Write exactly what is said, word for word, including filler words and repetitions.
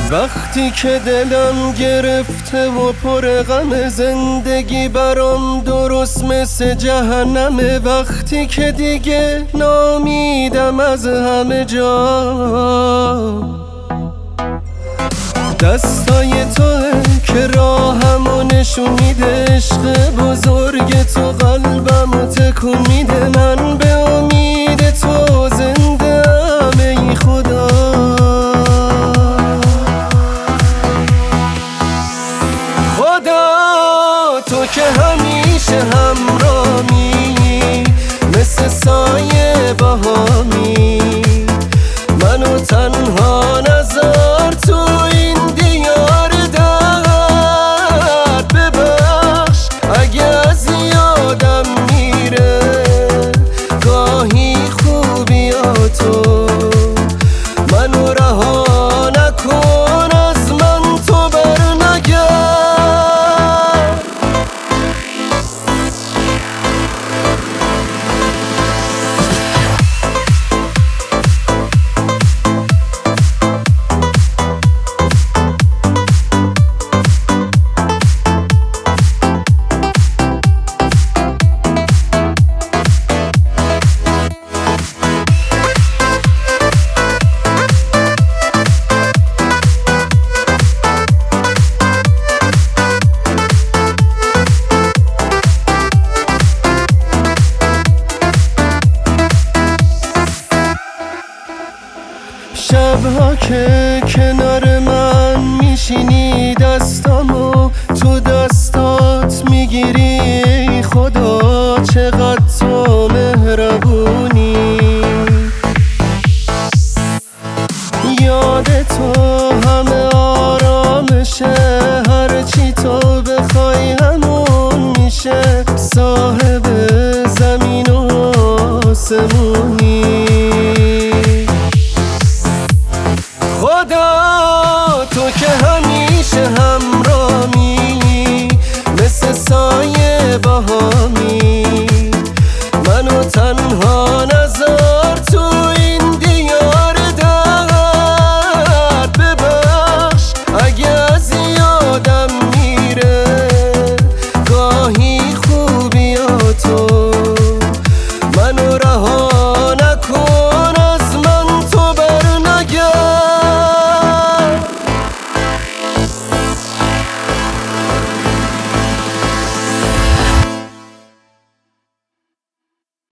وقتی که دلم گرفته و پر غم، زندگی برام درست مثل جهنمه. وقتی که دیگه نامیدم از همه جا، دستای توه که راهمو نشون میده. عشق بزرگ تو قلبمو تکون میده. من به امید تو زنده ام ای خدا. خدا تو که همیشه همراهی، مثل سایه بهامی. منو تنها نذار تو این دیار درد. ببخش اگه از یادم میره گاهی خوبیاتو. منو رها نکن از من، تو برنگرد. شبها که کنار من میشینی، دستامو تو دستات میگیری. خدا چقدر تو مهربونی. یاد تو همه آرامشه، هرچی تو بخوای همون میشه. صاحب زمین و آسمونی. خدا تو که هم